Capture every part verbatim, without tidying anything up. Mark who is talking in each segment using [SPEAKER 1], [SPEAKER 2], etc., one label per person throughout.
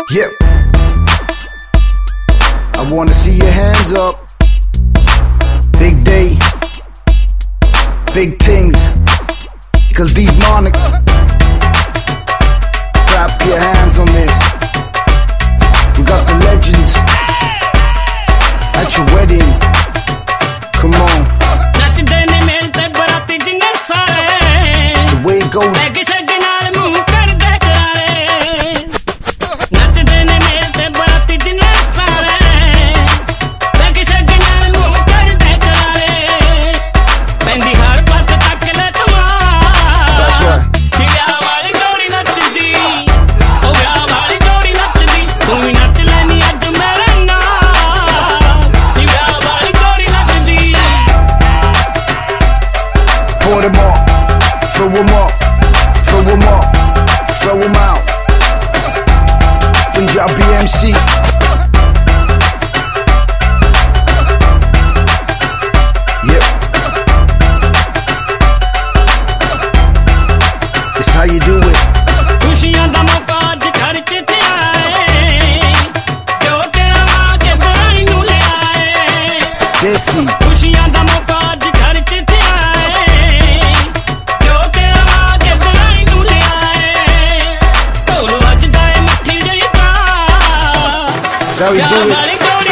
[SPEAKER 1] Yep. I wanna see your hands up. Big day, big things. Cause these Monica, clap your hands on this. We got the legends at your wedding. Come on. It's the way it goes. Pour them up, throw them up, throw them up, throw them out. Punjabi M C. Yep. It's how you do it. Desi. How we do it.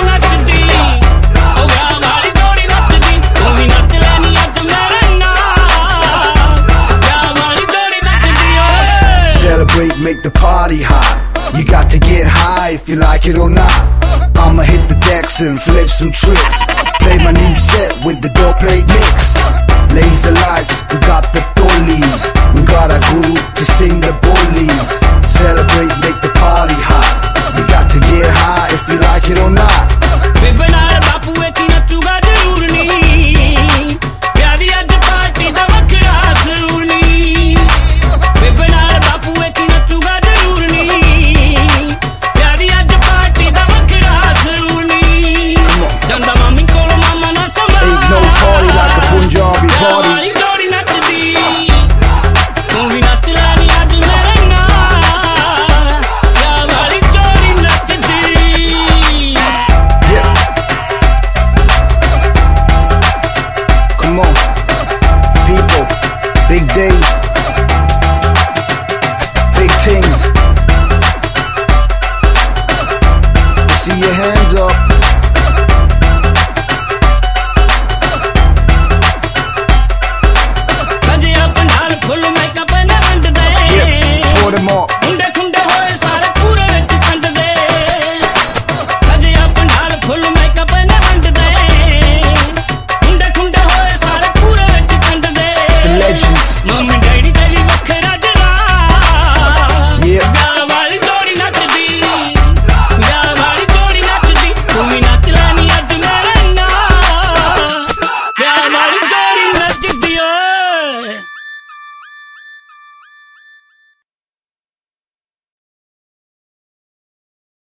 [SPEAKER 1] Celebrate, make the party hot. You got to get high if you like it or not. I'ma hit the decks and flip some tricks. Play my new set with the dope plate mix. Laser lights, we got the dollies. We